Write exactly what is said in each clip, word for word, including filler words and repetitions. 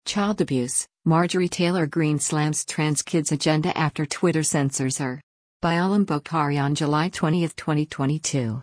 Child abuse, Marjorie Taylor Greene slams trans kids agenda after Twitter censors her. By Alam Bokhari on July twentieth, twenty twenty-two.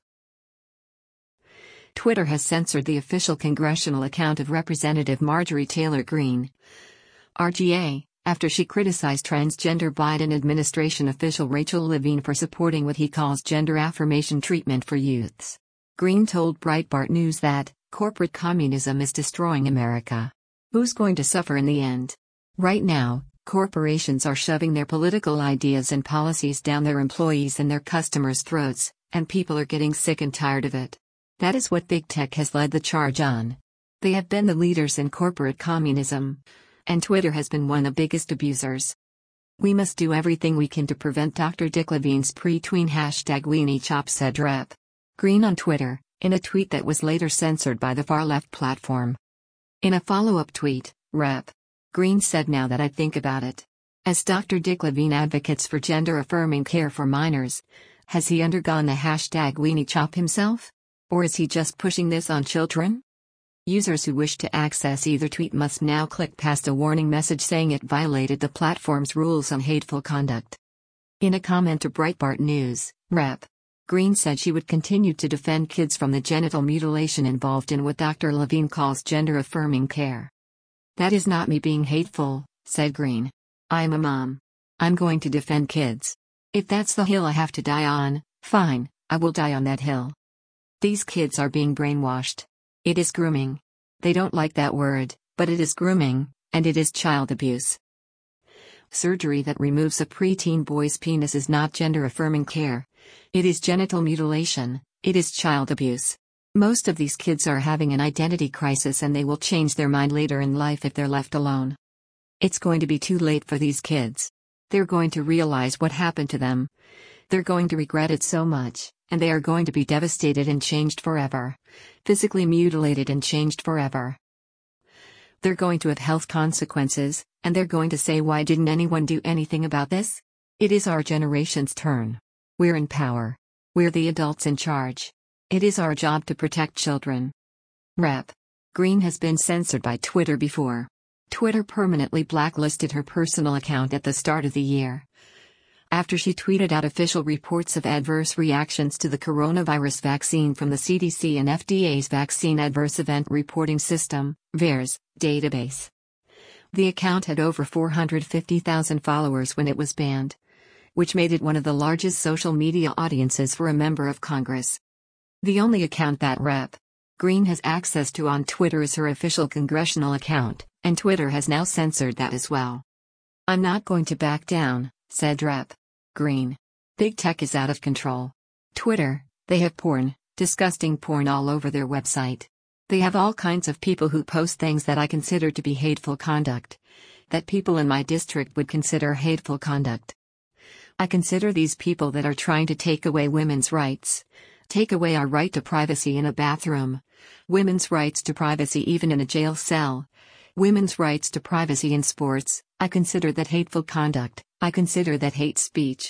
Twitter has censored the official congressional account of Representative Marjorie Taylor Greene, R G A, after she criticized transgender Biden administration official Rachel Levine for supporting what he calls gender affirmation treatment for youths. Greene told Breitbart News that, corporate communism is destroying America. Who's going to suffer in the end? Right now, corporations are shoving their political ideas and policies down their employees' and their customers' throats, and people are getting sick and tired of it. That is what big tech has led the charge on. They have been the leaders in corporate communism, and Twitter has been one of the biggest abusers. We must do everything we can to prevent Doctor Dick Levine's pre-tween hashtag WeenieChop, said Rep. Greene on Twitter, in a tweet that was later censored by the far-left platform. In a follow-up tweet, Rep. Greene said, "Now that I think about it, as Doctor Dick Levine advocates for gender-affirming care for minors, has he undergone the hashtag WeenieChop himself? Or is he just pushing this on children?" Users who wish to access either tweet must now click past a warning message saying it violated the platform's rules on hateful conduct. In a comment to Breitbart News, Rep. Greene said she would continue to defend kids from the genital mutilation involved in what Doctor Levine calls gender-affirming care. "That is not me being hateful," said Greene. "I am a mom. I'm going to defend kids. If that's the hill I have to die on, fine, I will die on that hill. These kids are being brainwashed. It is grooming. They don't like that word, but it is grooming, and it is child abuse. Surgery that removes a preteen boy's penis is not gender-affirming care. It is genital mutilation, it is child abuse. Most of these kids are having an identity crisis and they will change their mind later in life if they're left alone. It's going to be too late for these kids. They're going to realize what happened to them. They're going to regret it so much, and they are going to be devastated and changed forever. Physically mutilated and changed forever. They're going to have health consequences, and they're going to say, why didn't anyone do anything about this? It is our generation's turn. We're in power. We're the adults in charge. It is our job to protect children." Rep. Greene has been censored by Twitter before. Twitter permanently blacklisted her personal account at the start of the year, after she tweeted out official reports of adverse reactions to the coronavirus vaccine from the C D C and F D A's Vaccine Adverse Event Reporting System, VAERS, database. The account had over four hundred fifty thousand followers when it was banned, which made it one of the largest social media audiences for a member of Congress. The only account that Rep. Greene has access to on Twitter is her official congressional account, and Twitter has now censored that as well. "I'm not going to back down," said Rep. Greene. "Big tech is out of control. Twitter, they have porn, disgusting porn all over their website. They have all kinds of people who post things that I consider to be hateful conduct, that people in my district would consider hateful conduct. I consider these people that are trying to take away women's rights, take away our right to privacy in a bathroom, women's rights to privacy even in a jail cell, women's rights to privacy in sports. I consider that hateful conduct. I consider that hate speech.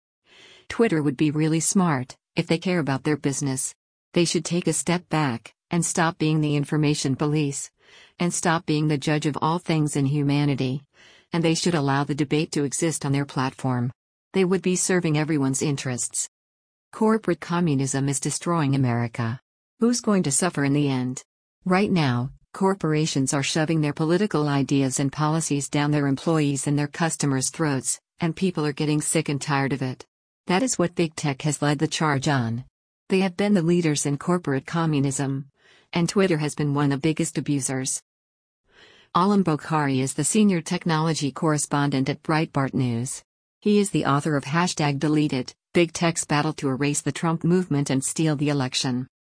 Twitter would be really smart, if they care about their business. They should take a step back, and stop being the information police, and stop being the judge of all things in humanity. And they should allow the debate to exist on their platform. They would be serving everyone's interests. Corporate communism is destroying America. Who's going to suffer in the end? Right now, corporations are shoving their political ideas and policies down their employees' and their customers' throats, and people are getting sick and tired of it. That is what big tech has led the charge on. They have been the leaders in corporate communism, and Twitter has been one of the biggest abusers. Alam Bokhari is the senior technology correspondent at Breitbart News. He is the author of Hashtag Deleted, Big Tech's Battle to Erase the Trump Movement and Steal the Election.